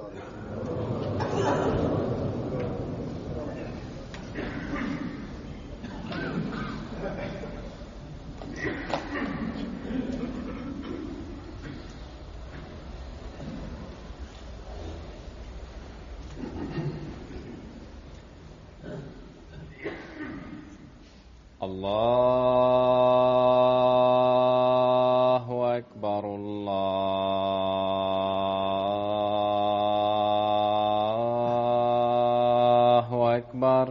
الله أكبر الله أكبر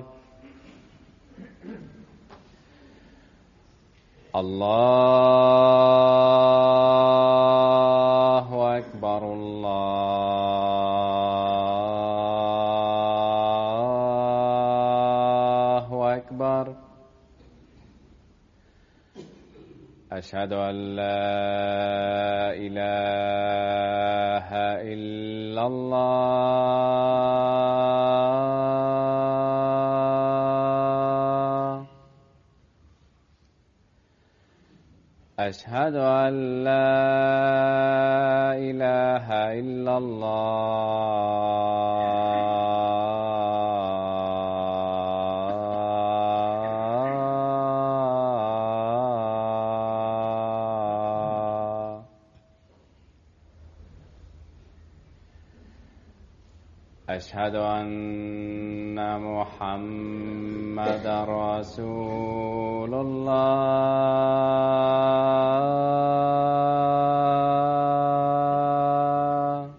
الله أكبر الله أكبر أشهد أن لا إله إلا الله أشهد أن لا إله إلا الله أشهد أن محمدا رسول الله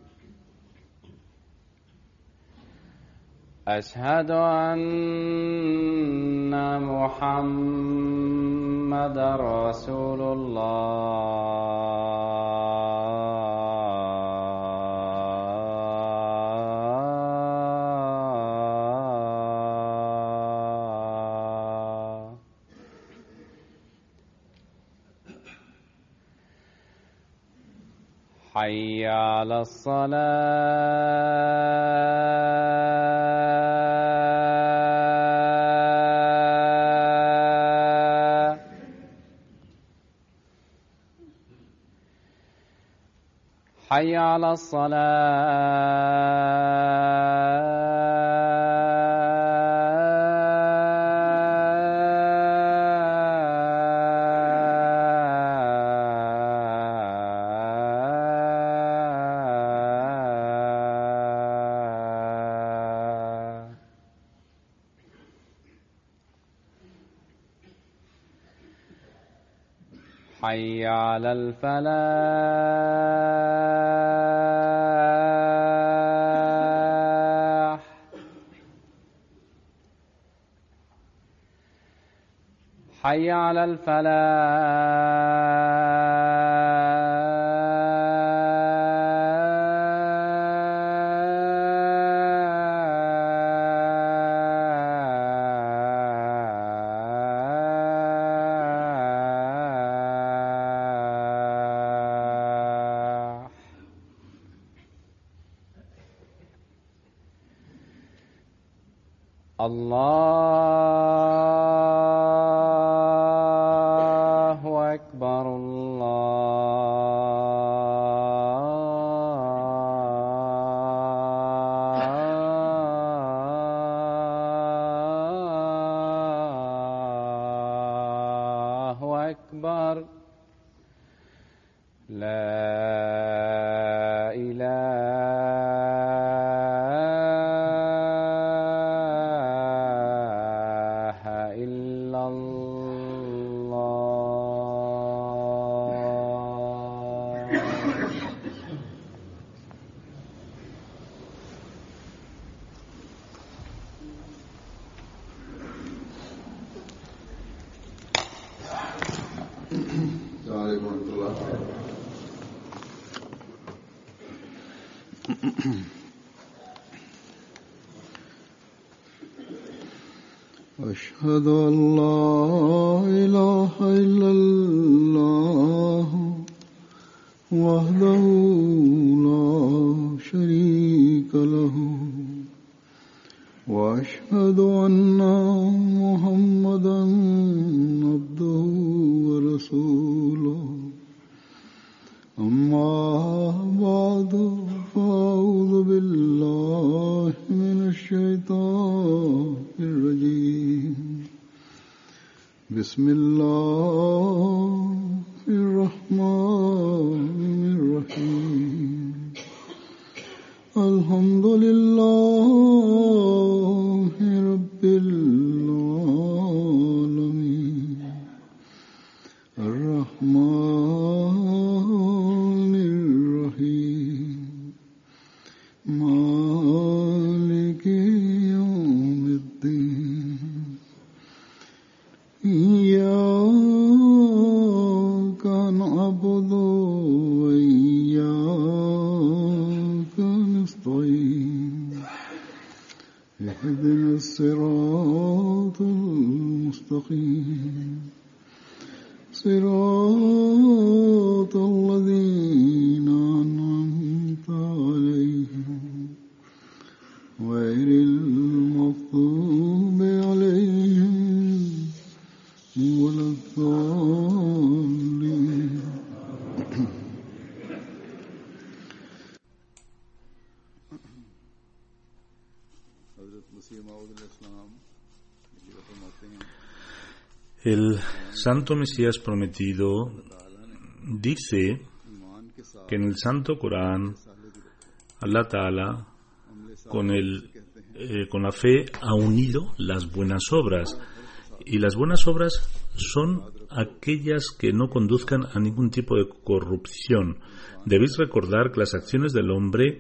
أشهد أن محمدا رسول الله حي على الصلاة حي على الصلاة حي على الفلاح حي على الفلاح الله أكبر الله أكبر لا إله إلا الله السلام عليكم ورحمة الله. أشهد أن لا إله إلا الله وحده لا شريك له وأشهد أن محمدا عبده ورسوله أما بعد فأعوذ بسم الله الرحمن الرحيم الحمد لله رب العالمين الرحمن الرحيم مالك يوم الدين إياك نعبد وإياك نستعين اهدنا الصراط المستقيم صراط الذين أنعمت عليهم غير المغضوب عليهم ولا الضالين. El Santo Mesías prometido dice que en el Santo Corán Allah Ta'ala con la fe ha unido las buenas obras, y las buenas obras son aquellas que no conduzcan a ningún tipo de corrupción. Debéis recordar que las acciones del hombre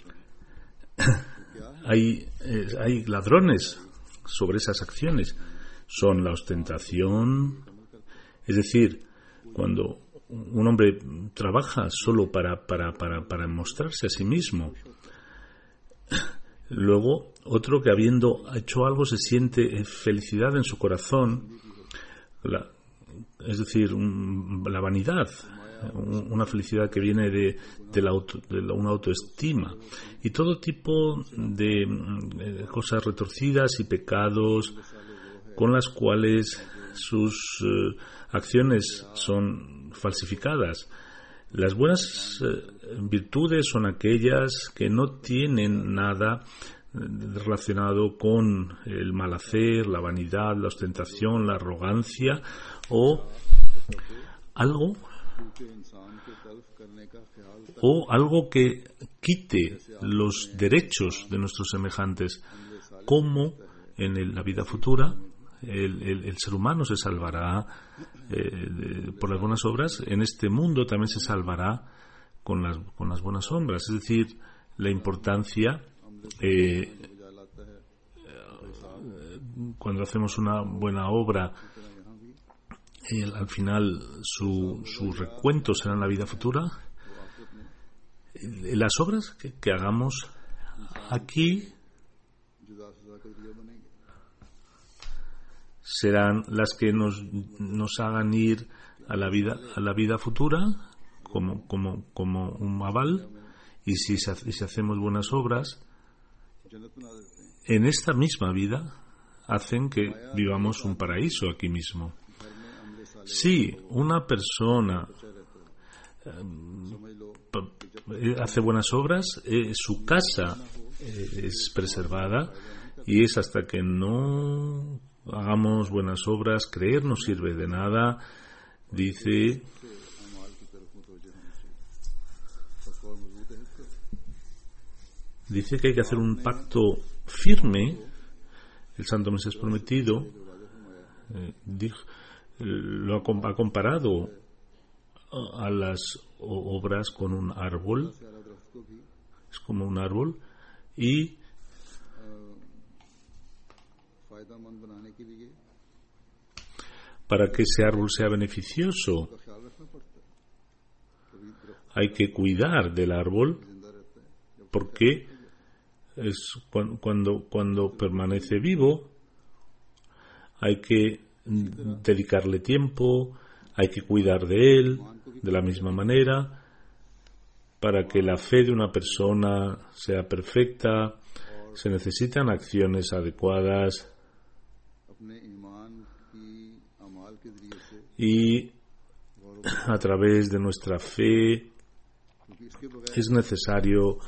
hay ladrones sobre esas acciones. Son la ostentación, es decir, cuando un hombre trabaja solo para mostrarse a sí mismo. Luego, otro que habiendo hecho algo se siente felicidad en su corazón, es decir, la vanidad, una felicidad que viene de una autoestima, y todo tipo de cosas retorcidas y pecados con las cuales sus acciones son falsificadas. Las buenas virtudes son aquellas que no tienen nada relacionado con el mal hacer, la vanidad, la ostentación, la arrogancia o algo que quite los derechos de nuestros semejantes, como en la vida futura el ser humano se salvará por las buenas obras. En este mundo también se salvará con las buenas obras. Es decir, la importancia cuando hacemos una buena obra, al final su recuento será en la vida futura. Las obras que hagamos aquí serán las que nos hagan ir a la vida futura como un aval, y si hacemos buenas obras en esta misma vida, hacen que vivamos un paraíso aquí mismo. Si una persona hace buenas obras, su casa es preservada, y es hasta que no hagamos buenas obras, creer no sirve de nada. Dice que hay que hacer un pacto firme. El Santo Mesías prometido lo ha comparado a las obras con un árbol. Es como un árbol, y para que ese árbol sea beneficioso hay que cuidar del árbol, porque es cuando permanece vivo hay que dedicarle tiempo, hay que cuidar de él de la misma manera. Para que la fe de una persona sea perfecta, se necesitan acciones adecuadas, y a través de nuestra fe es necesario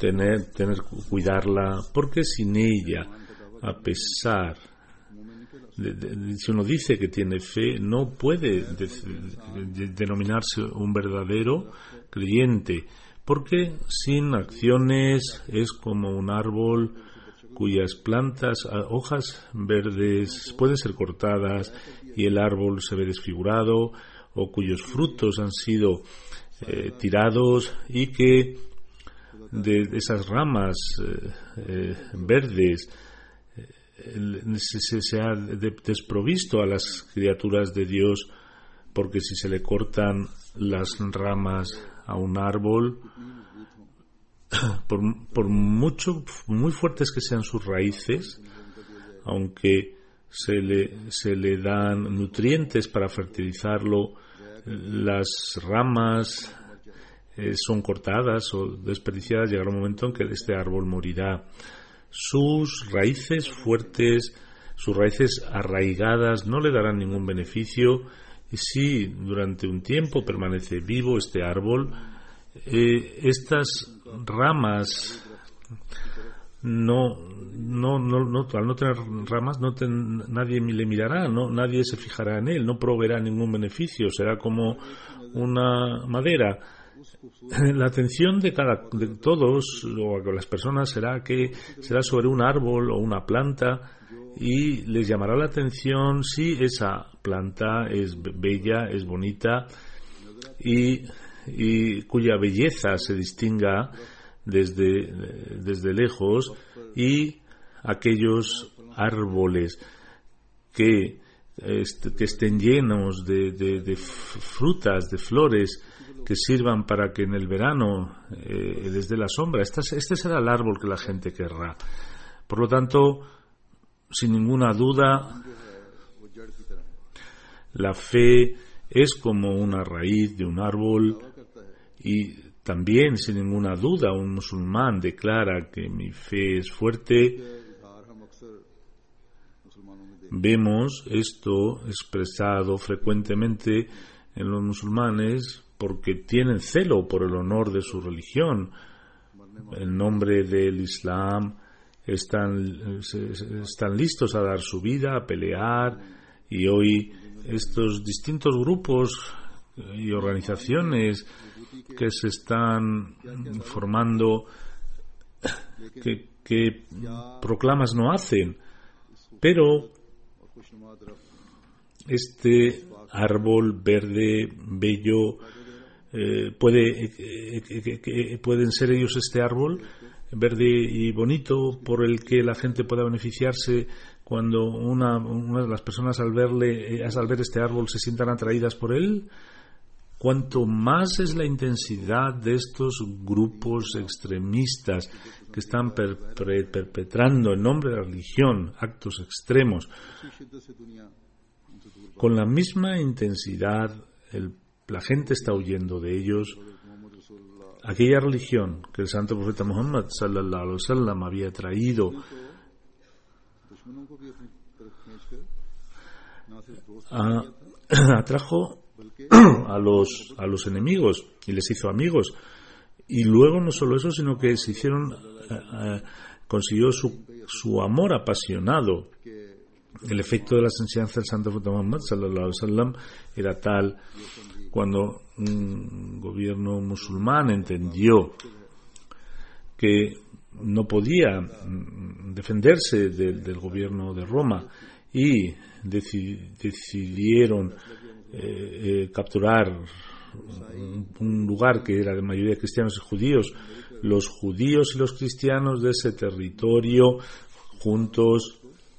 cuidarla, porque sin ella, a pesar si uno dice que tiene fe, no puede denominarse un verdadero creyente, porque sin acciones es como un árbol cuyas plantas, hojas verdes pueden ser cortadas y el árbol se ve desfigurado, o cuyos frutos han sido tirados, y que de esas ramas verdes se ha desprovisto a las criaturas de Dios, porque si se le cortan las ramas a un árbol, por muy fuertes que sean sus raíces, aunque se le dan nutrientes para fertilizarlo, las ramas son cortadas o desperdiciadas, llegará un momento en que este árbol morirá. Sus raíces fuertes, sus raíces arraigadas no le darán ningún beneficio, y si durante un tiempo permanece vivo este árbol, estas ramas al no tener ramas, nadie le mirará, nadie se fijará en él, no proveerá ningún beneficio, será como una madera. La atención de todos o las personas será sobre un árbol o una planta, y les llamará la atención si esa planta es bella, es bonita, y cuya belleza se distinga desde lejos, y aquellos árboles que estén llenos de frutas, de flores, que sirvan para que en el verano les dé la sombra. Este será el árbol que la gente querrá. Por lo tanto, sin ninguna duda, la fe es como una raíz de un árbol, y también, sin ninguna duda, un musulmán declara que mi fe es fuerte. Vemos esto expresado frecuentemente en los musulmanes porque tienen celo por el honor de su religión. En nombre del Islam están listos a dar su vida, a pelear, y hoy estos distintos grupos y organizaciones que se están formando, que proclamas no hacen, pero este árbol verde, bello, pueden ser ellos este árbol verde y bonito por el que la gente pueda beneficiarse cuando una de las personas al ver este árbol se sientan atraídas por él. Cuanto más es la intensidad de estos grupos extremistas que están perpetrando en nombre de la religión actos extremos, con la misma intensidad la gente está huyendo de ellos. Aquella religión que el santo profeta Muhammad sallallahu alaihi wasallam había traído atrajo a los enemigos y les hizo amigos, y luego no solo eso, sino que se hicieron consiguió su amor apasionado. El efecto de las enseñanzas del santo profeta Muhammad sallallahu alaihi wasallam era tal: cuando un gobierno musulmán entendió que no podía defenderse del gobierno de Roma y decidieron capturar un lugar que era de mayoría cristianos y judíos, los judíos y los cristianos de ese territorio juntos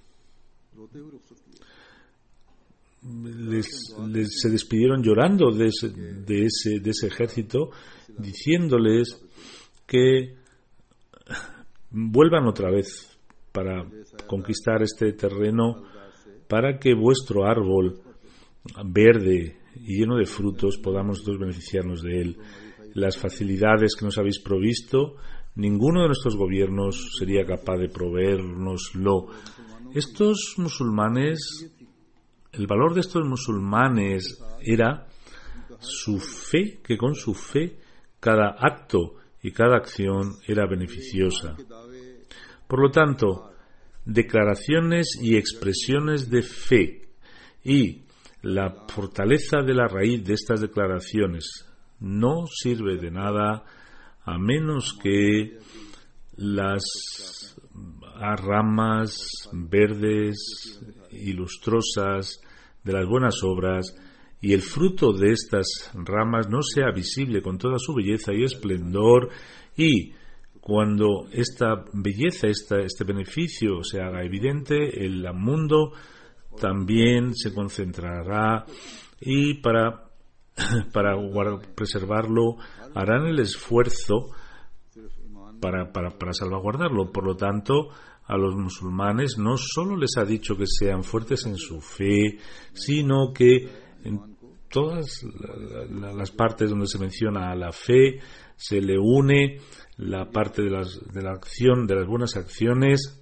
se despidieron llorando de ese ejército, diciéndoles que vuelvan otra vez para conquistar este terreno, para que vuestro árbol verde y lleno de frutos podamos nosotros beneficiarnos de él. Las facilidades que nos habéis provisto, ninguno de nuestros gobiernos sería capaz de proveérnoslo. Estos musulmanes, el valor de estos musulmanes era su fe, que con su fe cada acto y cada acción era beneficiosa. Por lo tanto, declaraciones y expresiones de fe, y la fortaleza de la raíz de estas declaraciones no sirve de nada a menos que las ramas verdes y lustrosas de las buenas obras y el fruto de estas ramas no sea visible con toda su belleza y esplendor, y cuando esta belleza, este beneficio se haga evidente, el mundo también se concentrará y para preservarlo harán el esfuerzo para salvaguardarlo. Por lo tanto, a los musulmanes no solo les ha dicho que sean fuertes en su fe, sino que en todas las partes donde se menciona a la fe se le une la parte de la acción, de las buenas acciones,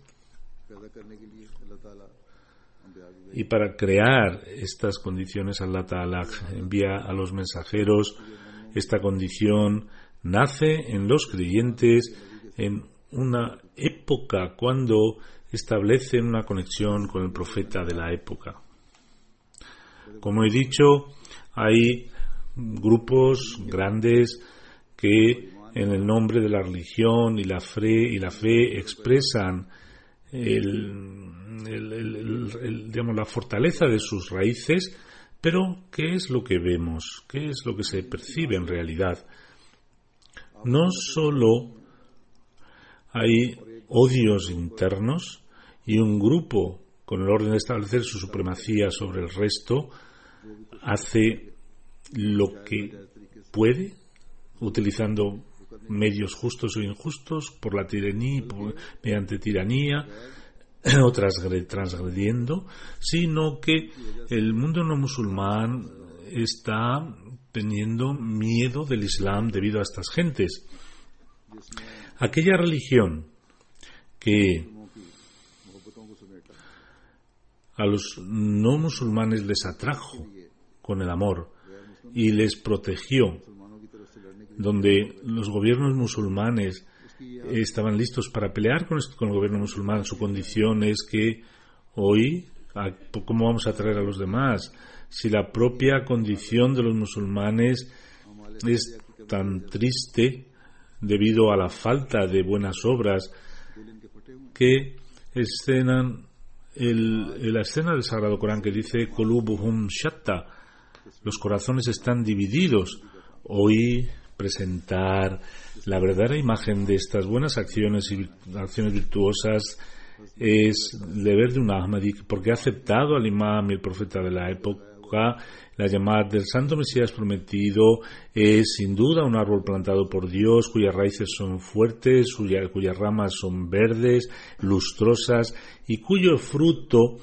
y para crear estas condiciones Allah Ta'ala envía a los mensajeros. Esta condición nace en los creyentes en una época cuando establecen una conexión con el profeta de la época. Como he dicho, hay grupos grandes que en el nombre de la religión y la fe expresan la fortaleza de sus raíces, pero ¿qué es lo que vemos? ¿Qué es lo que se percibe en realidad? No solo hay odios internos y un grupo, con el orden de establecer su supremacía sobre el resto, hace lo que puede, utilizando medios justos o injustos, por la tiranía, mediante tiranía, o transgrediendo, sino que el mundo no musulmán está teniendo miedo del Islam debido a estas gentes. Aquella religión que a los no musulmanes les atrajo con el amor y les protegió, donde los gobiernos musulmanes estaban listos para pelear con el gobierno musulmán. Su condición es que hoy, ¿cómo vamos a atraer a los demás? Si la propia condición de los musulmanes es tan triste debido a la falta de buenas obras, que la escena del Sagrado Corán que dice Qulubuhum shatta, los corazones están divididos. Hoy presentar la verdadera imagen de estas buenas acciones y acciones virtuosas es el deber de un Ahmadi, porque ha aceptado al imam y el profeta de la época. La llamada del Santo Mesías prometido es sin duda un árbol plantado por Dios, cuyas raíces son fuertes, cuyas ramas son verdes, lustrosas, y cuyo fruto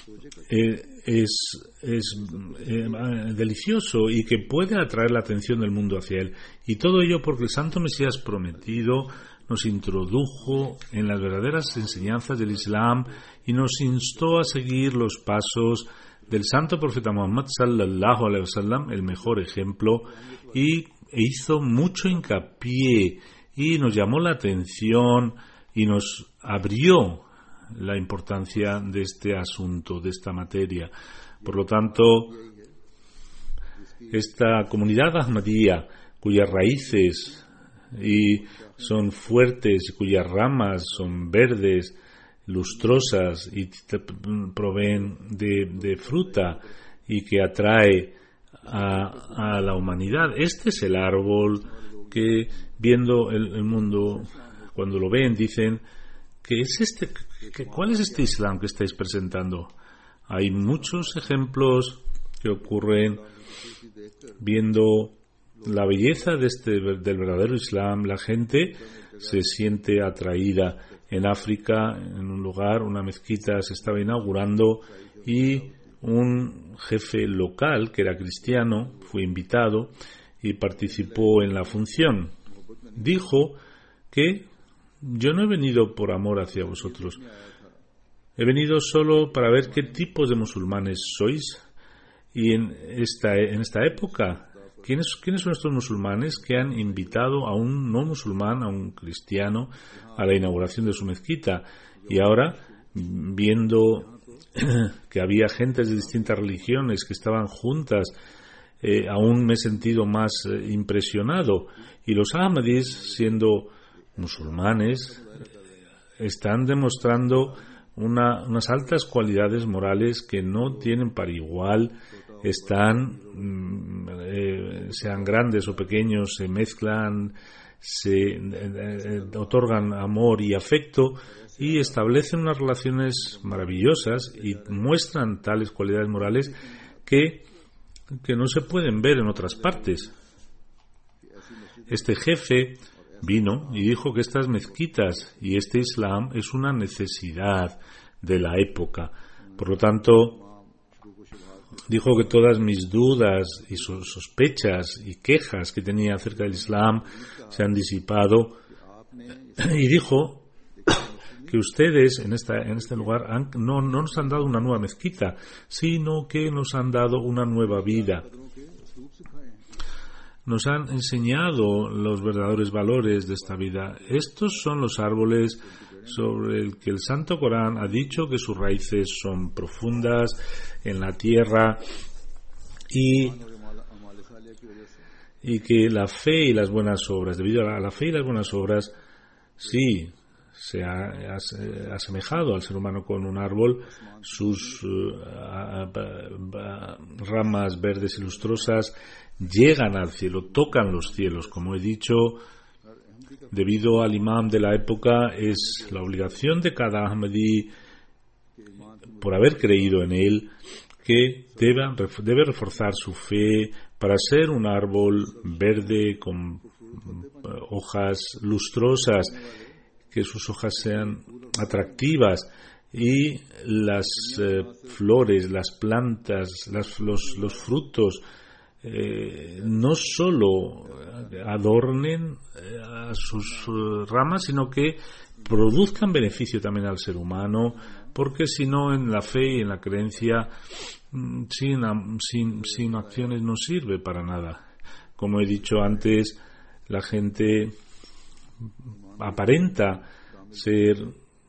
es delicioso y que puede atraer la atención del mundo hacia él. Y todo ello porque el Santo Mesías prometido nos introdujo en las verdaderas enseñanzas del Islam y nos instó a seguir los pasos del Santo Profeta Muhammad sallallahu alaihi wasallam, el mejor ejemplo, y hizo mucho hincapié y nos llamó la atención y nos abrió la importancia de este asunto, de esta materia. Por lo tanto, esta comunidad ahmadía, cuyas raíces son fuertes, cuyas ramas son verdes, lustrosas y proveen de fruta y que atrae a la humanidad. Este es el árbol que, viendo el mundo, cuando lo ven, dicen, ¿cuál es este Islam que estáis presentando? Hay muchos ejemplos que ocurren viendo la belleza del verdadero Islam. La gente se siente atraída. En África, en un lugar, una mezquita se estaba inaugurando y un jefe local, que era cristiano, fue invitado y participó en la función. Dijo que yo no he venido por amor hacia vosotros. He venido solo para ver qué tipos de musulmanes sois. Y en esta época, ¿quiénes son estos musulmanes que han invitado a un no musulmán, a un cristiano, a la inauguración de su mezquita? Y ahora viendo que había gentes de distintas religiones que estaban juntas, aún me he sentido más impresionado. Y los Ahmadis, siendo musulmanes, están demostrando unas altas cualidades morales que no tienen par igual. Están, sean grandes o pequeños, se mezclan, se otorgan amor y afecto y establecen unas relaciones maravillosas y muestran tales cualidades morales que no se pueden ver en otras partes. Este jefe vino y dijo que estas mezquitas y este Islam es una necesidad de la época. Por lo tanto, dijo que todas mis dudas y sospechas y quejas que tenía acerca del Islam se han disipado, y dijo que ustedes en este lugar no nos han dado una nueva mezquita, sino que nos han dado una nueva vida. Nos han enseñado los verdaderos valores de esta vida. Estos son los árboles sobre el que el Santo Corán ha dicho que sus raíces son profundas en la tierra y que la fe y las buenas obras, debido a la fe y las buenas obras, sí, se ha asemejado al ser humano con un árbol, sus ramas verdes y lustrosas llegan al cielo, tocan los cielos. Como he dicho, debido al imam de la época, es la obligación de cada Ahmadi, por haber creído en él, que debe reforzar su fe para ser un árbol verde con hojas lustrosas, que sus hojas sean atractivas y las flores, las plantas, los frutos no solo adornen a sus ramas, sino que produzcan beneficio también al ser humano, porque si no, en la fe y en la creencia sin acciones no sirve para nada. Como he dicho antes, la gente aparenta ser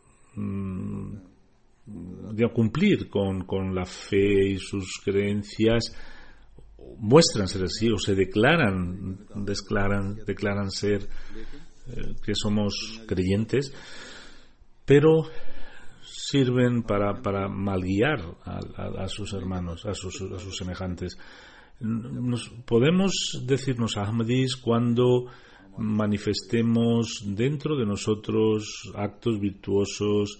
de cumplir con la fe y sus creencias, muestran ser así o se declaran ser que somos creyentes, pero sirven para malguiar a sus hermanos, a sus semejantes. Podemos decirnos Ahmadis cuando manifestemos dentro de nosotros actos virtuosos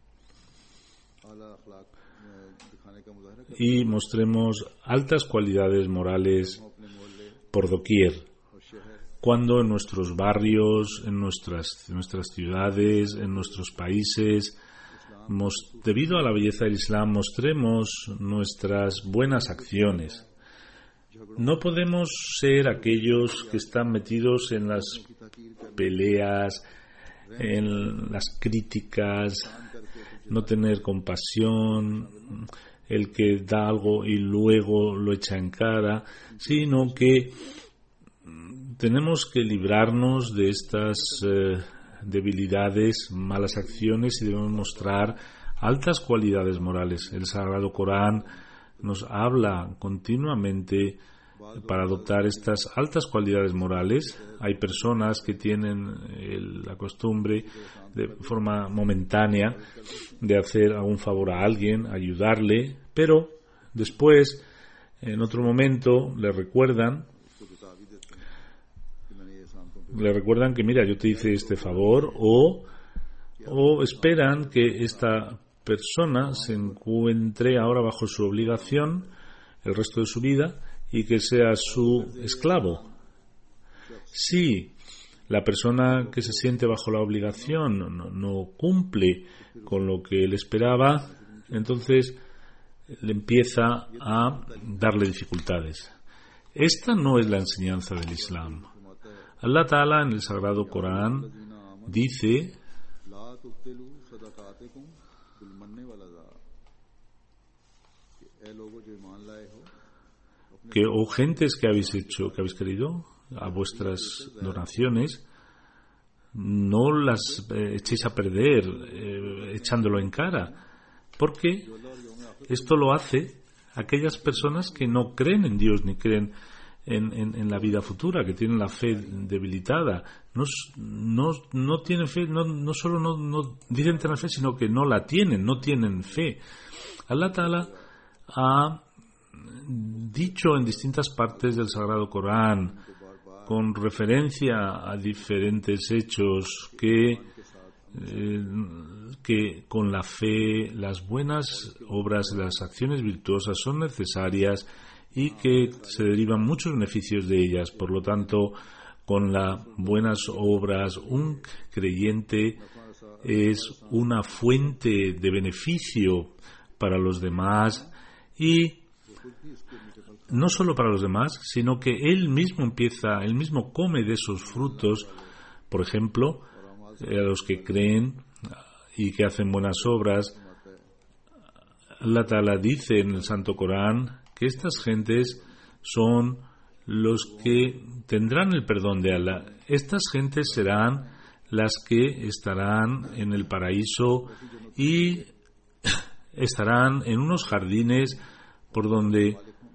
y mostremos altas cualidades morales por doquier, cuando en nuestros barrios, en nuestras ciudades, en nuestros países, debido a la belleza del Islam, mostremos nuestras buenas acciones. No podemos ser aquellos que están metidos en las peleas, en las críticas, no tener compasión, el que da algo y luego lo echa en cara, sino que tenemos que librarnos de estas debilidades, malas acciones, y debemos mostrar altas cualidades morales. El Sagrado Corán nos habla continuamente para adoptar estas altas cualidades morales. Hay personas que tienen la costumbre de forma momentánea de hacer algún favor a alguien, ayudarle, pero después, en otro momento, le recuerdan que mira, yo te hice este favor, o esperan que esta persona se encuentre ahora bajo su obligación el resto de su vida y que sea su esclavo. Si la persona que se siente bajo la obligación no cumple con lo que él esperaba, entonces le empieza a darle dificultades. Esta no es la enseñanza del Islam. Allah Ta'ala en el Sagrado Corán dice que, oh gentes que habéis creído, a vuestras donaciones no las echéis a perder echándolo en cara, porque esto lo hace aquellas personas que no creen en Dios ni creen en la vida futura, que tienen la fe debilitada. No tienen fe, no solo no dicen tener fe, sino que no la tienen, no tienen fe. Allah Ta'ala ha dicho en distintas partes del Sagrado Corán, con referencia a diferentes hechos, que con la fe las buenas obras, las acciones virtuosas son necesarias y que se derivan muchos beneficios de ellas. Por lo tanto, con las buenas obras, un creyente es una fuente de beneficio para los demás, y no solo para los demás, sino que él mismo come de esos frutos. Por ejemplo, a los que creen y que hacen buenas obras, Allah Ta'ala dice en el Santo Corán que estas gentes son los que tendrán el perdón de Allah. Estas gentes serán las que estarán en el paraíso y estarán en unos jardines por donde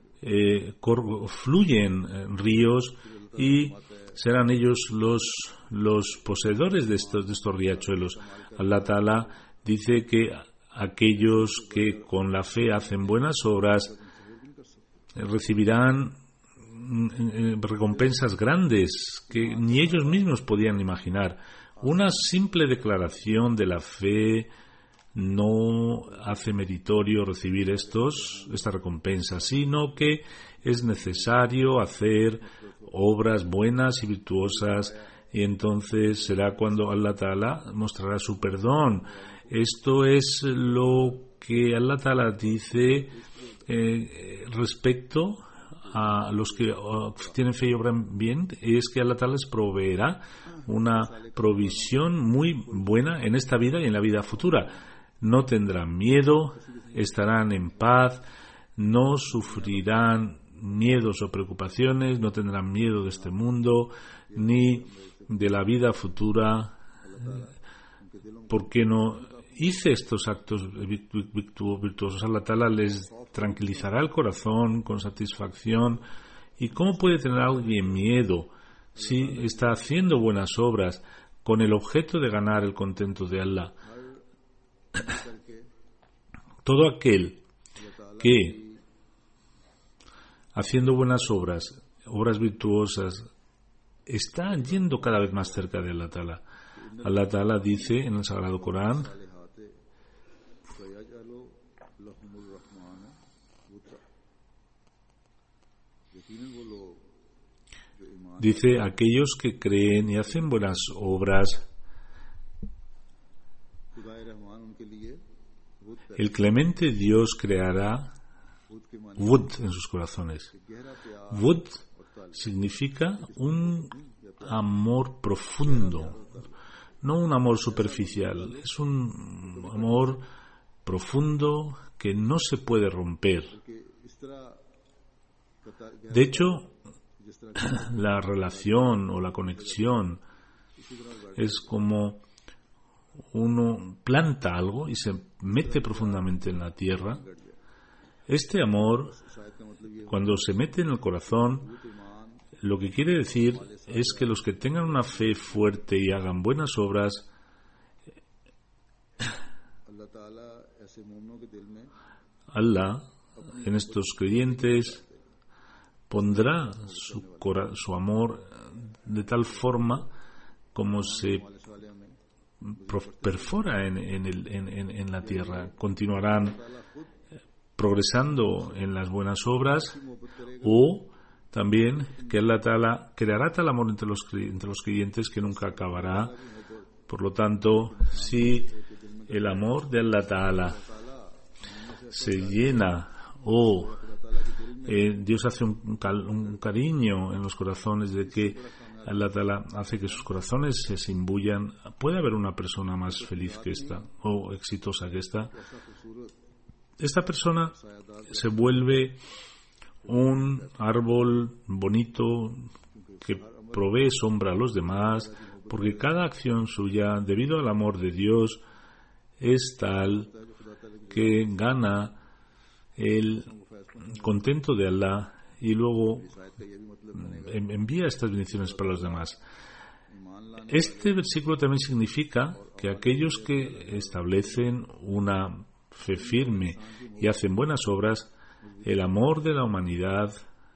fluyen ríos, y serán ellos los poseedores de estos riachuelos. Allah Ta'ala dice que aquellos que con la fe hacen buenas obras recibirán recompensas grandes que ni ellos mismos podían imaginar. Una simple declaración de la fe no hace meritorio recibir esta recompensa, sino que es necesario hacer obras buenas y virtuosas, y entonces será cuando Allah Ta'ala mostrará su perdón. Esto es lo que Allah Ta'ala dice respecto a los que tienen fe y obran bien, es que Allah Ta'ala les proveerá una provisión muy buena en esta vida y en la vida futura. No tendrán miedo, estarán en paz, no sufrirán miedos o preocupaciones, no tendrán miedo de este mundo ni de la vida futura, porque no hice estos actos virtuosos. Allah Ta'ala les tranquilizará el corazón con satisfacción. ¿Y cómo puede tener alguien miedo si está haciendo buenas obras con el objeto de ganar el contento de Allah? Todo aquel que haciendo buenas obras virtuosas, está yendo cada vez más cerca de Allah Ta'ala. Allah Ta'ala dice en el Sagrado Corán: dice, aquellos que creen y hacen buenas obras, el clemente Dios creará Wud en sus corazones. Wud significa un amor profundo, no un amor superficial, es un amor profundo que no se puede romper. De hecho, la relación o la conexión es como uno planta algo y se mete profundamente en la tierra. Este amor, cuando se mete en el corazón, lo que quiere decir es que los que tengan una fe fuerte y hagan buenas obras, Allah en estos creyentes pondrá su amor de tal forma como se perfora en la tierra. Continuarán progresando en las buenas obras, o también que Allah Ta'ala creará tal amor entre los creyentes que nunca acabará. Por lo tanto, si el amor de Allah Ta'ala se llena, o Dios hace un cariño en los corazones, de que Allah Ta'ala hace que sus corazones se imbuyan, puede haber una persona más feliz que esta, o exitosa que esta. Esta persona se vuelve un árbol bonito que provee sombra a los demás, porque cada acción suya, debido al amor de Dios, es tal que gana el contento de Allah y luego envía estas bendiciones para los demás. Este versículo también significa que aquellos que establecen una fe firme y hacen buenas obras, el amor de la humanidad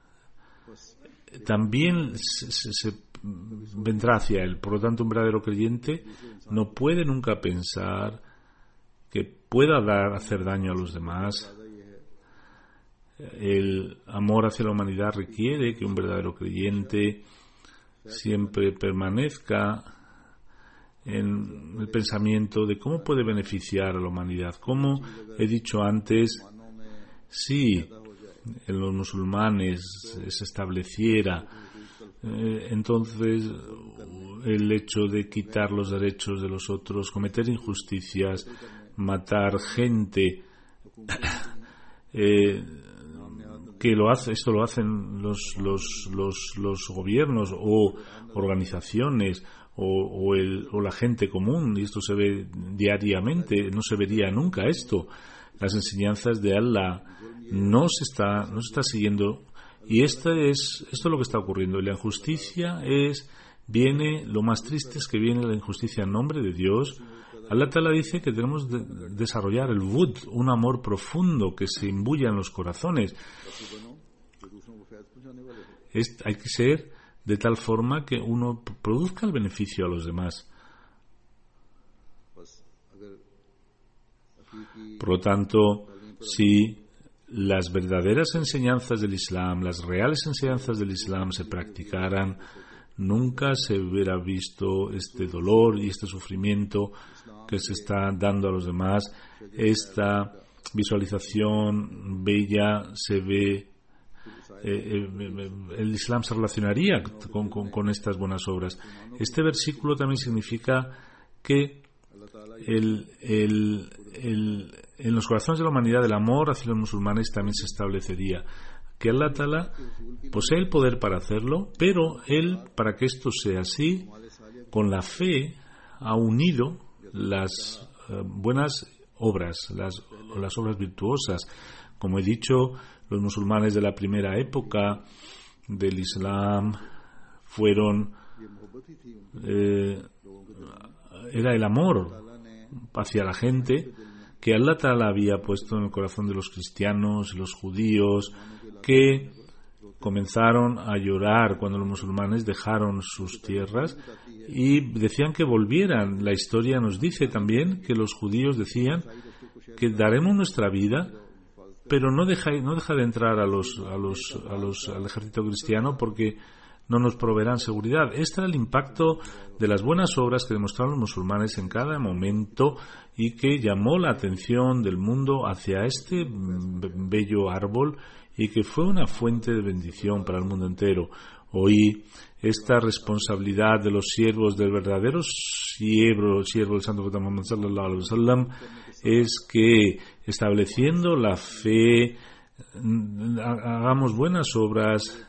también se vendrá hacia él. Por lo tanto, un verdadero creyente no puede nunca pensar que pueda hacer daño a los demás. El amor hacia la humanidad requiere que un verdadero creyente siempre permanezca en el pensamiento de cómo puede beneficiar a la humanidad. Como he dicho antes, si en los musulmanes se estableciera entonces el hecho de quitar los derechos de los otros, cometer injusticias, matar gente, que esto lo hacen los gobiernos o organizaciones o la gente común, y esto se ve diariamente, no se vería nunca esto. Las enseñanzas de Allah no se está siguiendo, y esto es lo que está ocurriendo. La injusticia viene, lo más triste es que viene la injusticia en nombre de Dios. Allah Ta'ala dice que tenemos que desarrollar el wud, un amor profundo que se imbuya en los corazones. Hay que ser de tal forma que uno produzca el beneficio a los demás. Por lo tanto, si las verdaderas enseñanzas del Islam, las reales enseñanzas del Islam se practicaran, nunca se hubiera visto este dolor y este sufrimiento que se está dando a los demás. Esta visualización bella se ve, el Islam se relacionaría con estas buenas obras. Este versículo también significa que en los corazones de la humanidad el amor hacia los musulmanes también se establecería. Que Allah Ta'ala posee el poder para hacerlo, pero Él, para que esto sea así, con la fe ha unido las buenas obras, las obras virtuosas. Como he dicho, los musulmanes de la primera época del Islam era el amor hacia la gente que Allah Ta'ala había puesto en el corazón de los cristianos y los judíos, que comenzaron a llorar cuando los musulmanes dejaron sus tierras y decían que volvieran. La historia nos dice también que los judíos decían que daremos nuestra vida, pero no deja de entrar al ejército cristiano porque no nos proveerán seguridad. Este era el impacto de las buenas obras que demostraron los musulmanes en cada momento y que llamó la atención del mundo hacia este bello árbol y que fue una fuente de bendición para el mundo entero. Hoy, esta responsabilidad de los siervos del verdadero siervo del Santo Profeta Muhammad sallallahu alaihi wasallam es que, estableciendo la fe, hagamos buenas obras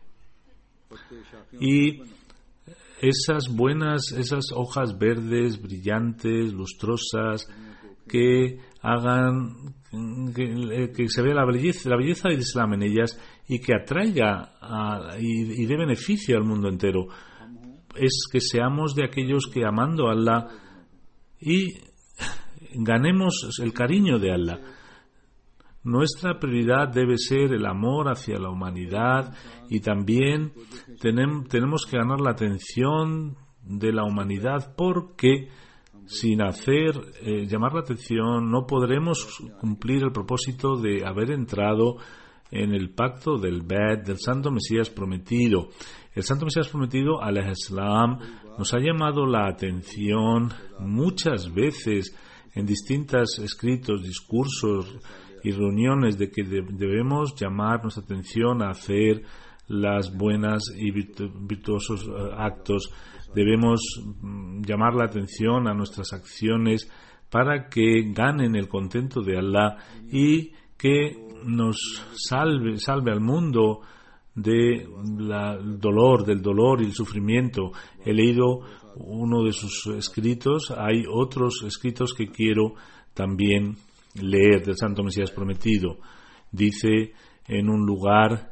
y esas hojas verdes, brillantes, lustrosas, que hagan que se vea la belleza del Islam en ellas y que atraiga y dé beneficio al mundo entero. Es que seamos de aquellos que, amando a Allah, y ganemos el cariño de Allah. Nuestra prioridad debe ser el amor hacia la humanidad y también tenemos que ganar la atención de la humanidad, porque sin llamar la atención no podremos cumplir el propósito de haber entrado en el pacto del Ba'th, del Santo Mesías prometido. El Santo Mesías prometido, al-Islam, nos ha llamado la atención muchas veces en distintos escritos, discursos y reuniones de que debemos llamar nuestra atención a hacer las buenas y virtuosos actos. Debemos llamar la atención a nuestras acciones para que ganen el contento de Allah y que nos salve al mundo del dolor y el sufrimiento. He leído uno de sus escritos. Hay otros escritos que quiero también leer del Santo Mesías Prometido. Dice en un lugar,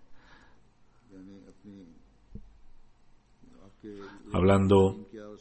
hablando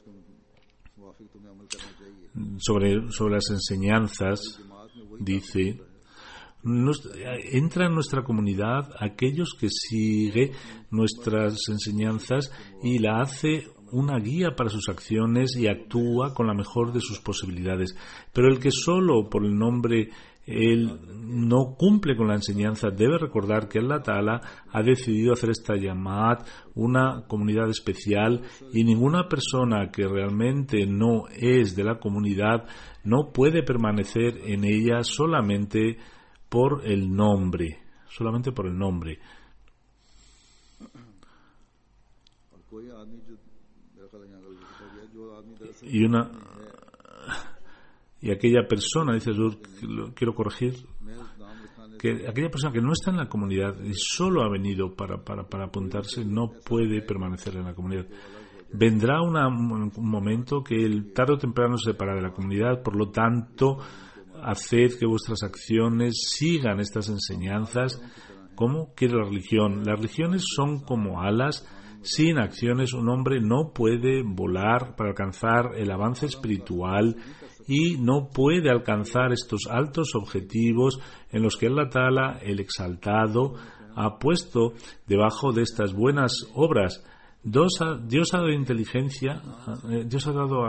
sobre las enseñanzas, dice: entra en nuestra comunidad aquellos que siguen nuestras enseñanzas y la hace una guía para sus acciones y actúa con la mejor de sus posibilidades. Pero el que solo por el nombre él no cumple con la enseñanza debe recordar que Allah Ta'ala ha decidido hacer esta Jamaat una comunidad especial, y ninguna persona que realmente no es de la comunidad no puede permanecer en ella solamente por el nombre. Y aquella persona, dice Zur, quiero corregir, que aquella persona que no está en la comunidad y solo ha venido para apuntarse no puede permanecer en la comunidad. Vendrá un momento que tarde o temprano se separará de la comunidad. Por lo tanto, haced que vuestras acciones sigan estas enseñanzas como quiere la religión. Las religiones son como alas. Sin acciones un hombre no puede volar para alcanzar el avance espiritual y no puede alcanzar estos altos objetivos en los que Allah Ta'ala, el Exaltado, ha puesto debajo de estas buenas obras. Dios ha dado inteligencia, Dios ha dado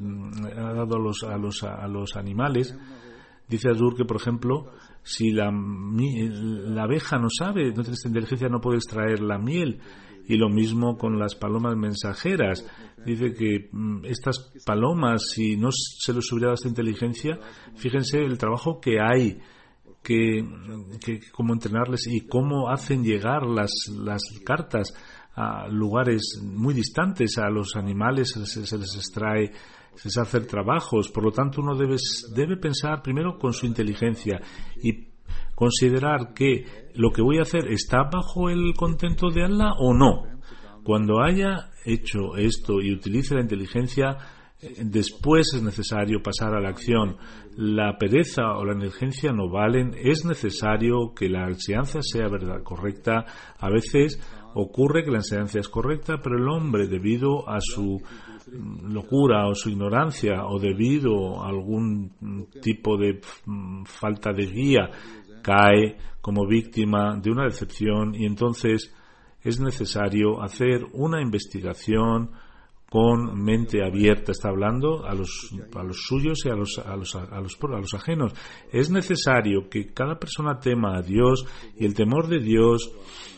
a los animales. Dice Azur que, por ejemplo, si la abeja no tiene esta inteligencia, no puede extraer la miel. Y lo mismo con las palomas mensajeras. Dice que estas palomas, si no se les hubiera dado esta inteligencia, fíjense el trabajo que hay, que cómo entrenarles y cómo hacen llegar las cartas a lugares muy distantes. A los animales se les extrae, se les hace trabajos. Por lo tanto, uno debe pensar primero con su inteligencia y considerar que lo que voy a hacer está bajo el contento de Allah o no. Cuando haya hecho esto y utilice la inteligencia, después es necesario pasar a la acción. La pereza o la negligencia no valen. Es necesario que la enseñanza sea verdad, correcta. A veces ocurre que la enseñanza es correcta, pero el hombre, debido a su locura o su ignorancia o debido a algún tipo de falta de guía, cae como víctima de una decepción, y entonces es necesario hacer una investigación con mente abierta. Está hablando a los suyos y a los ajenos. Es necesario que cada persona tema a Dios, y el temor de Dios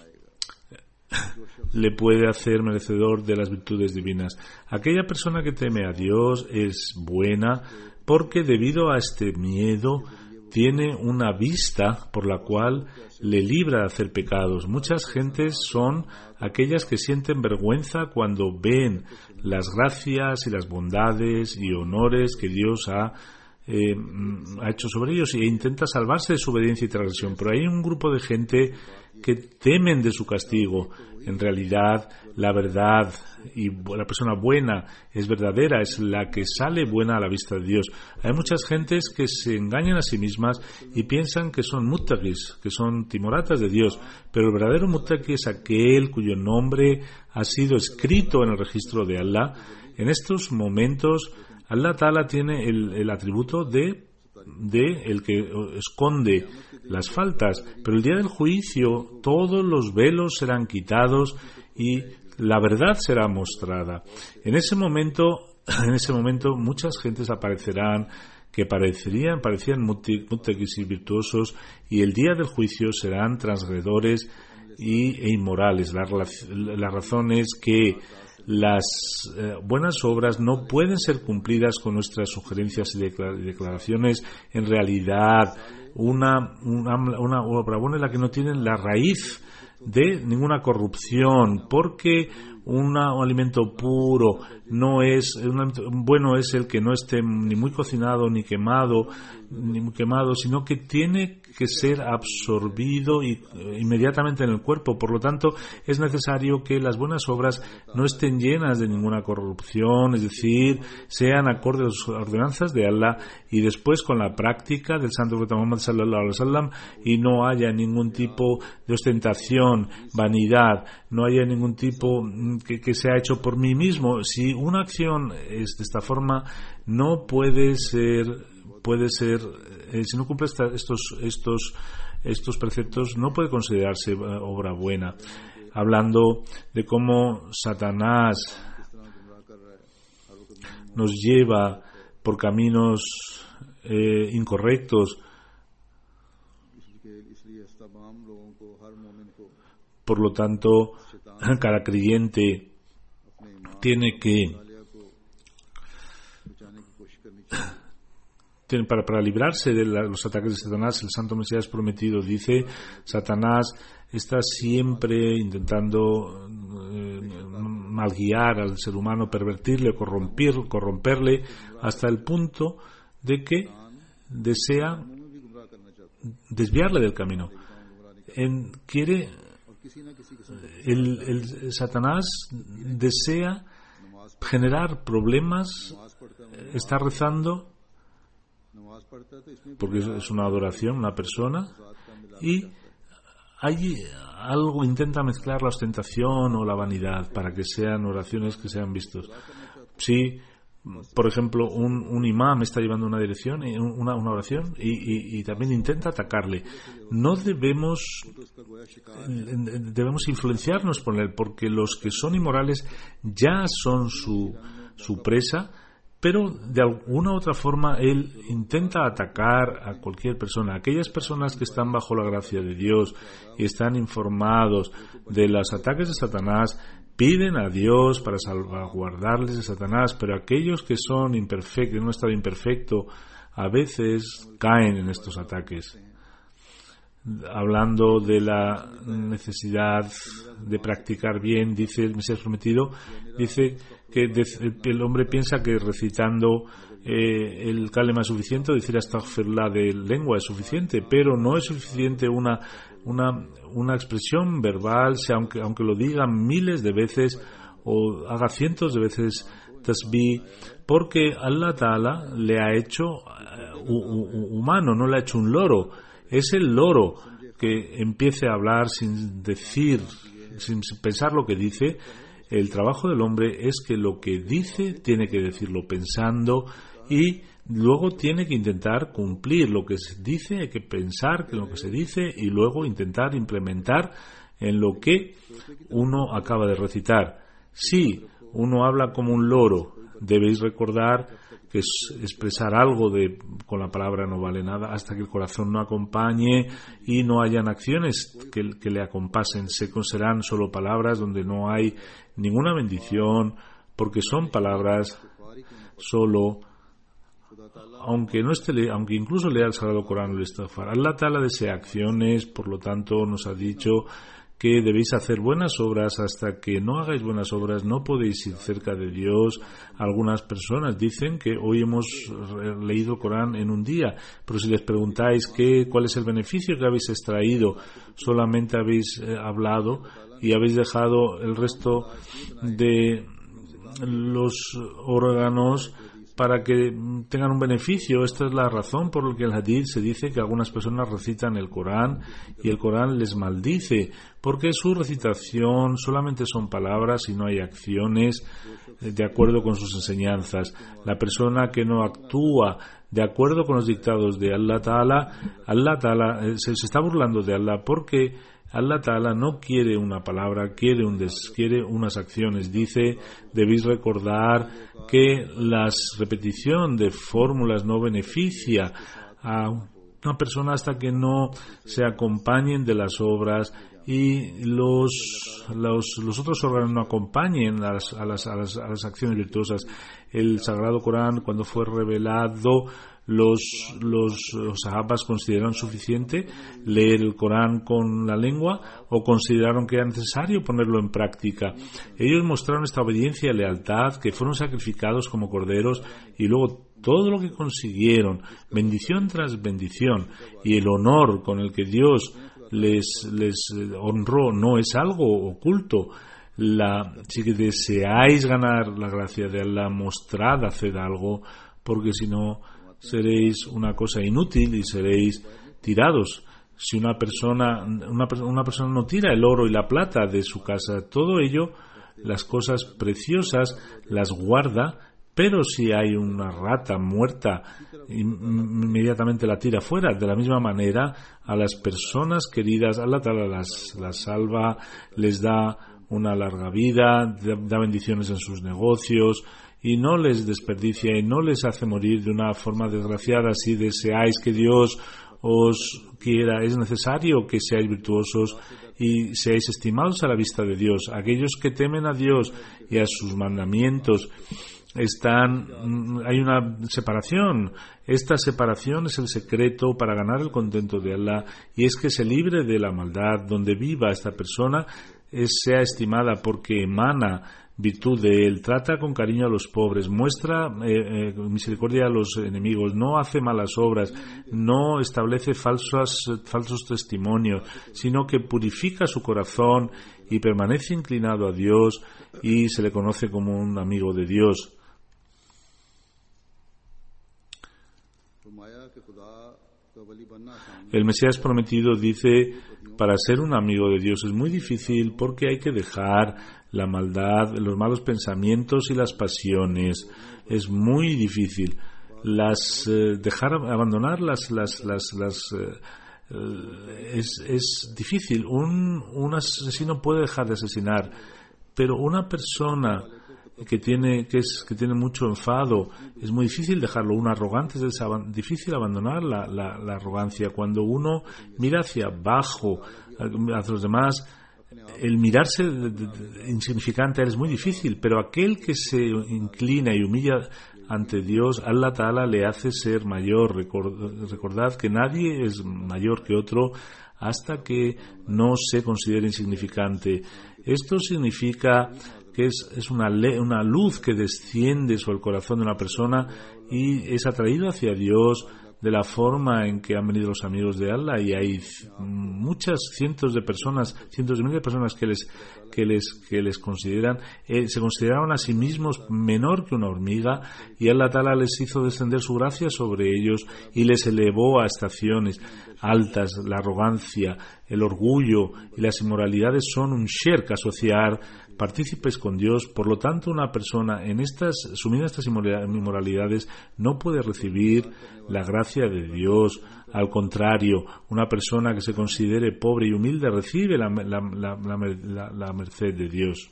le puede hacer merecedor de las virtudes divinas. Aquella persona que teme a Dios es buena porque debido a este miedo tiene una vista por la cual le libra de hacer pecados. Muchas gentes son aquellas que sienten vergüenza cuando ven las gracias y las bondades y honores que Dios ha hecho sobre ellos, e intenta salvarse de su obediencia y transgresión. Pero hay un grupo de gente que temen de su castigo. En realidad, la verdad y la persona buena es verdadera, es la que sale buena a la vista de Dios. Hay muchas gentes que se engañan a sí mismas y piensan que son muttaqis, que son timoratas de Dios, pero el verdadero muttaqi es aquel cuyo nombre ha sido escrito en el registro de Allah. En estos momentos, Allah Ta'ala tiene el atributo de el que esconde las faltas, pero el día del juicio todos los velos serán quitados y la verdad será mostrada. En ese momento muchas gentes aparecerán que parecían muttaqis y virtuosos, y el día del juicio serán transgredores e inmorales. La razón es que las buenas obras no pueden ser cumplidas con nuestras sugerencias y declaraciones. En realidad, una obra buena es la que no tiene la raíz de ninguna corrupción, porque un alimento puro no es bueno, es el que no esté ni muy cocinado ni muy quemado, sino que tiene que ser absorbido inmediatamente en el cuerpo. Por lo tanto, es necesario que las buenas obras no estén llenas de ninguna corrupción, es decir, sean acorde a las ordenanzas de Allah, y después con la práctica del Santo Profeta Muhammad sallallahu alaihi wasallam, y no haya ningún tipo de ostentación, vanidad, no haya ningún tipo que sea hecho por mí mismo. Si una acción es de esta forma, no puede ser, si no cumple estos preceptos, no puede considerarse obra buena. Hablando de cómo Satanás nos lleva por caminos incorrectos, por lo tanto, cada creyente tiene que para librarse de los ataques de Satanás. El Santo Mesías prometido dice: Satanás está siempre intentando malguiar al ser humano, pervertirle, corromperle, hasta el punto de que desea desviarle del camino. El Satanás desea generar problemas. Está rezando porque es una adoración, una persona, y hay algo, intenta mezclar la ostentación o la vanidad para que sean oraciones que sean vistos. Si, por ejemplo, un imam está llevando una oración y también intenta atacarle, no debemos influenciarnos por él, porque los que son inmorales ya son su presa, pero de alguna u otra forma él intenta atacar a cualquier persona. Aquellas personas que están bajo la gracia de Dios y están informados de los ataques de Satanás, piden a Dios para salvaguardarles de Satanás, pero aquellos que son imperfectos, en un estado imperfecto, a veces caen en estos ataques. Hablando de la necesidad de practicar bien, dice el Mesías prometido, dice que el hombre piensa que recitando el kalema es suficiente, decir astaghfirullah de lengua es suficiente, pero no es suficiente una expresión verbal, aunque lo diga miles de veces o haga cientos de veces tasbih, porque Allah Ta'ala le ha hecho humano, no le ha hecho un loro. Es el loro que empiece a hablar sin pensar lo que dice. El trabajo del hombre es que lo que dice tiene que decirlo pensando, y luego tiene que intentar cumplir lo que se dice. Hay que pensar en lo que se dice y luego intentar implementar en lo que uno acaba de recitar. Si uno habla como un loro, debéis recordar que expresar algo con la palabra no vale nada hasta que el corazón no acompañe y no hayan acciones que le acompasen. Serán solo palabras donde no hay ninguna bendición, porque son palabras solo, aunque incluso lea el Sagrado Corán o el Istighfar. Allah Ta'ala desea acciones, por lo tanto nos ha dicho que debéis hacer buenas obras. Hasta que no hagáis buenas obras no podéis ir cerca de Dios. Algunas personas dicen que hoy hemos leído el Corán en un día, pero si les preguntáis cuál es el beneficio que habéis extraído, solamente habéis hablado y habéis dejado el resto de los órganos para que tengan un beneficio. Esta es la razón por la que en el hadith se dice que algunas personas recitan el Corán y el Corán les maldice, porque su recitación solamente son palabras y no hay acciones de acuerdo con sus enseñanzas. La persona que no actúa de acuerdo con los dictados de Allah Ta'ala se está burlando de Allah, porque Allah Ta'ala no quiere una palabra, quiere unas acciones. Dice: debéis recordar que la repetición de fórmulas no beneficia a una persona hasta que no se acompañen de las obras, y los otros órganos no acompañen a las acciones virtuosas. El Sagrado Corán, cuando fue revelado, los sahabas consideraron suficiente leer el Corán con la lengua o consideraron que era necesario ponerlo en práctica. Ellos mostraron esta obediencia y lealtad, que fueron sacrificados como corderos, y luego todo lo que consiguieron, bendición tras bendición, y el honor con el que Dios les honró no es algo oculto. Si deseáis ganar la gracia de Allah, mostrad, haced algo, porque si no seréis una cosa inútil y seréis tirados. Si una persona no tira el oro y la plata de su casa, todo ello, las cosas preciosas, las guarda, pero si hay una rata muerta, inmediatamente la tira fuera. De la misma manera, a las personas queridas, Allah Ta'ala las salva, les da una larga vida, da bendiciones en sus negocios, y no les desperdicia y no les hace morir de una forma desgraciada. Si deseáis que Dios os quiera, es necesario que seáis virtuosos y seáis estimados a la vista de Dios. Aquellos que temen a Dios y a sus mandamientos, hay una separación. Esta separación es el secreto para ganar el contento de Allah, y es que se libre de la maldad. Donde viva esta persona sea estimada porque emana virtud de él, trata con cariño a los pobres, muestra misericordia a los enemigos, no hace malas obras, no establece falsos testimonios, sino que purifica su corazón y permanece inclinado a Dios, y se le conoce como un amigo de Dios. El Mesías prometido dice: para ser un amigo de Dios es muy difícil, porque hay que dejar la maldad, los malos pensamientos y las pasiones. Es muy difícil abandonarlas. Es difícil. Un asesino puede dejar de asesinar, pero una persona que tiene mucho enfado, es muy difícil dejarlo. Un arrogante es difícil abandonar la arrogancia. Cuando uno mira hacia abajo, hacia los demás, el mirarse insignificante es muy difícil, pero aquel que se inclina y humilla ante Dios, Allah Ta'ala le hace ser mayor. Recordad que nadie es mayor que otro hasta que no se considere insignificante. Esto significa que es una luz que desciende sobre el corazón de una persona y es atraído hacia Dios de la forma en que han venido los amigos de Allah, y hay cientos de miles de personas que les consideran, se consideraban a sí mismos menor que una hormiga, y Allah Ta'ala les hizo descender su gracia sobre ellos y les elevó a estaciones altas. La arrogancia, el orgullo y las inmoralidades son un shirk, asociar partícipes con Dios. Por lo tanto, una persona sumida en estas inmoralidades no puede recibir la gracia de Dios. Al contrario, una persona que se considere pobre y humilde recibe la merced de Dios.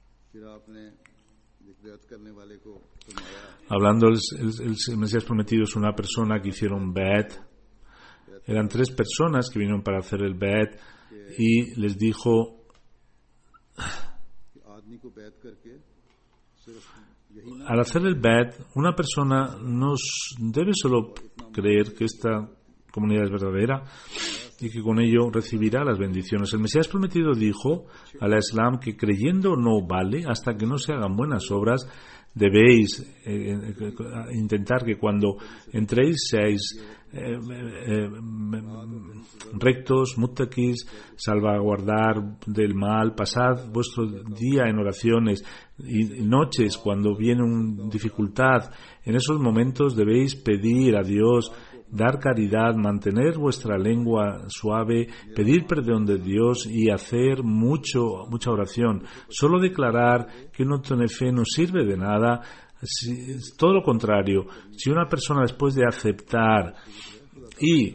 Hablando, el Mesías prometido es una persona que hicieron Bai'at. Eran 3 personas que vinieron para hacer el Bai'at, y les dijo: al hacer el Bai'at, una persona no debe solo creer que esta comunidad es verdadera y que con ello recibirá las bendiciones. El Mesías prometido dijo al Islam que creyendo no vale hasta que no se hagan buenas obras. Debéis intentar que cuando entréis seáis rectos, muttaqis, salvaguardar del mal, pasad vuestro día en oraciones y noches cuando viene una dificultad. En esos momentos debéis pedir a Dios, dar caridad, mantener vuestra lengua suave, pedir perdón de Dios y hacer mucha oración. Solo declarar que uno tiene fe no sirve de nada. Todo lo contrario, si una persona después de aceptar y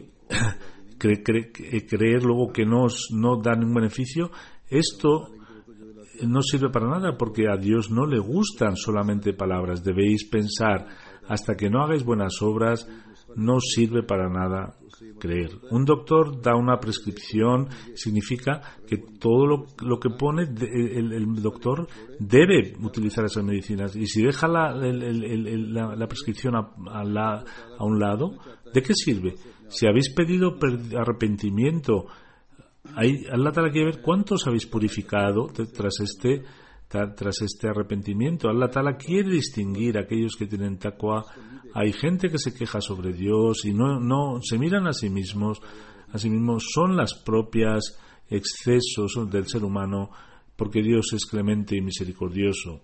creer luego que no da ningún beneficio, esto no sirve para nada, porque a Dios no le gustan solamente palabras. Debéis pensar: hasta que no hagáis buenas obras, no sirve para nada creer. Un doctor da una prescripción, significa que todo lo que pone, el doctor debe utilizar esas medicinas. Y si deja la prescripción a un lado, ¿de qué sirve? Si habéis pedido arrepentimiento, Allah Ta'ala quiere ver cuántos habéis purificado tras este arrepentimiento. Allah Ta'ala quiere distinguir a aquellos que tienen taqwa. Hay gente que se queja sobre Dios y no se miran a sí mismos, son las propias excesos del ser humano, porque Dios es clemente y misericordioso.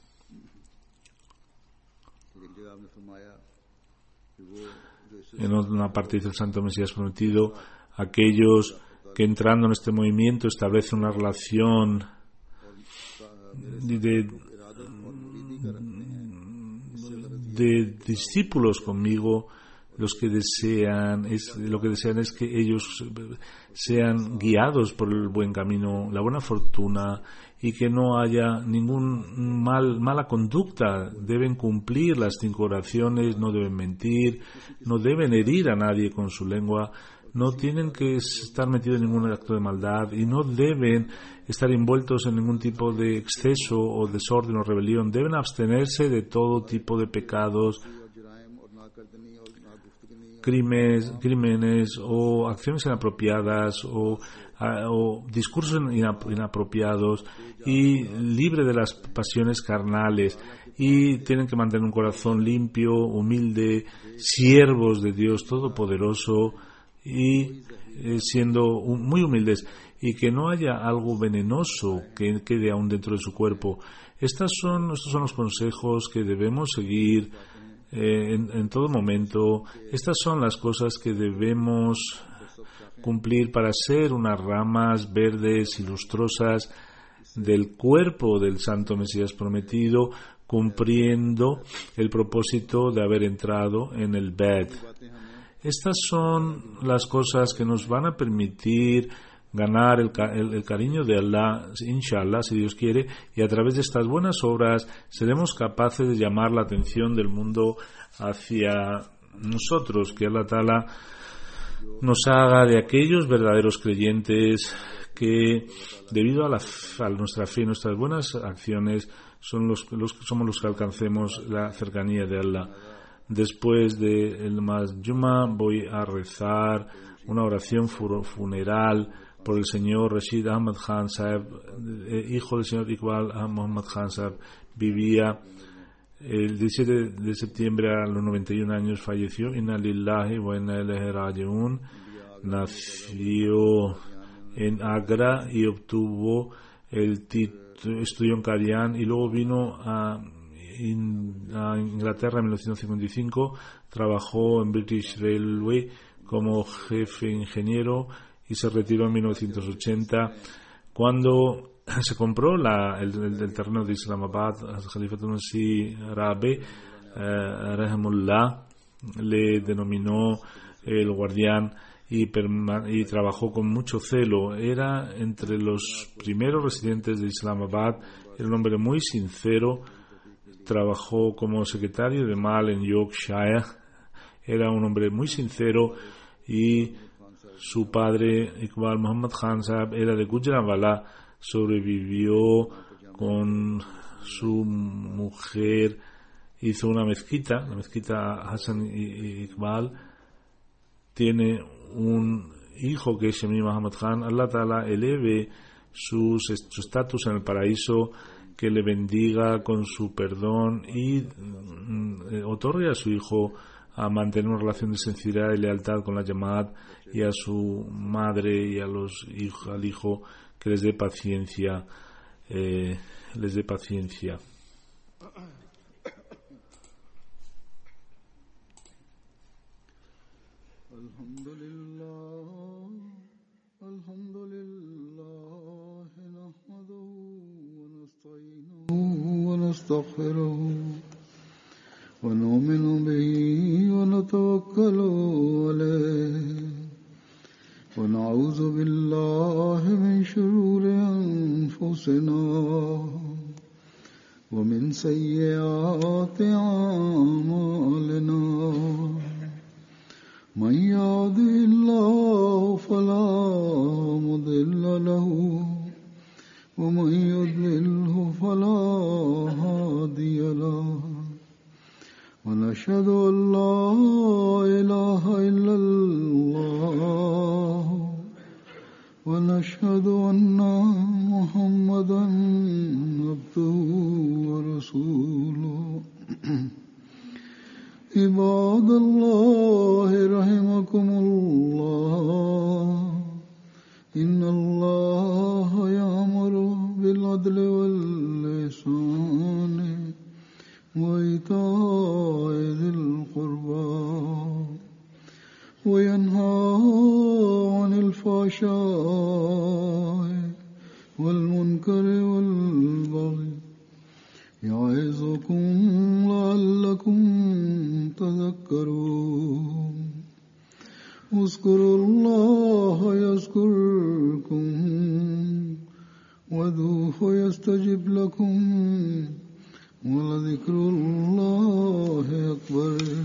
En una parte dice el Santo Mesías prometido, aquellos que entrando en este movimiento establecen una relación de discípulos conmigo, lo que desean es que ellos sean guiados por el buen camino, la buena fortuna, y que no haya mala conducta. Deben cumplir las 5 oraciones, no deben mentir, no deben herir a nadie con su lengua, no tienen que estar metidos en ningún acto de maldad y no deben estar envueltos en ningún tipo de exceso o desorden o rebelión. Deben abstenerse de todo tipo de pecados, crímenes o acciones inapropiadas o discursos inapropiados, y libre de las pasiones carnales, y tienen que mantener un corazón limpio, humilde, siervos de Dios Todopoderoso, y siendo muy humildes, y que no haya algo venenoso que quede aún dentro de su cuerpo. Estos son los consejos que debemos seguir en todo momento. Estas son las cosas que debemos cumplir para ser unas ramas verdes y lustrosas del cuerpo del Santo Mesías prometido, cumpliendo el propósito de haber entrado en el Bed. Estas son las cosas que nos van a permitir ganar el cariño de Allah, inshallah, si Dios quiere, y a través de estas buenas obras seremos capaces de llamar la atención del mundo hacia nosotros, que Allah Ta'ala nos haga de aquellos verdaderos creyentes que, debido a nuestra fe y nuestras buenas acciones, somos los que alcancemos la cercanía de Allah. Después del Masjuma voy a rezar una oración funeral por el señor Rashid Ahmad Khan Saheb, hijo del señor Iqbal Muhammad Khan Saheb. Vivía el 17 de septiembre a los 91 años, falleció. Inna lillahi wa inna ilaihi raji'un. Nació en Agra y obtuvo el título, estudió en Qadian y luego vino a Inglaterra en 1955, trabajó en British Railway como jefe ingeniero y se retiró en 1980. Cuando se compró el terreno de Islamabad, Khalifatul Masih Rabi Rahimullah le denominó el guardián y trabajó con mucho celo. Era entre los primeros residentes de Islamabad, era un hombre muy sincero. Trabajó como secretario de Mal en Yorkshire. Era un hombre muy sincero, y su padre, Iqbal Muhammad Khan Saheb, era de Gujranwala. Sobrevivió con su mujer, hizo una mezquita, la mezquita Hassan y Iqbal. Tiene un hijo que es Shami Muhammad Khan. Allah Ta'ala eleve su estatus en el paraíso, que le bendiga con su perdón y otorgue a su hijo a mantener una relación de sinceridad y lealtad con la Jamaat, y a su madre y al hijo que les dé paciencia, ونستغفره ونؤمن به ونتوكل عليه ونعوذ بالله من شرور أنفسنا ومن سيئات أعمالنا من يهده له ومن يضلله فلا هادي له ونشهد أن لا إله إلا الله ونشهد أن محمدا عبده ورسوله عباد الله رحمكم الله إن الله يأمر بالعدل والإحسان وإيتاء ذي القربى وينهى عن الفحشاء والمنكر والبغي يعظكم لعلكم تذكرون اذكروا الله يذكركم وادعوه يستجب لكم ولذكر الله أكبر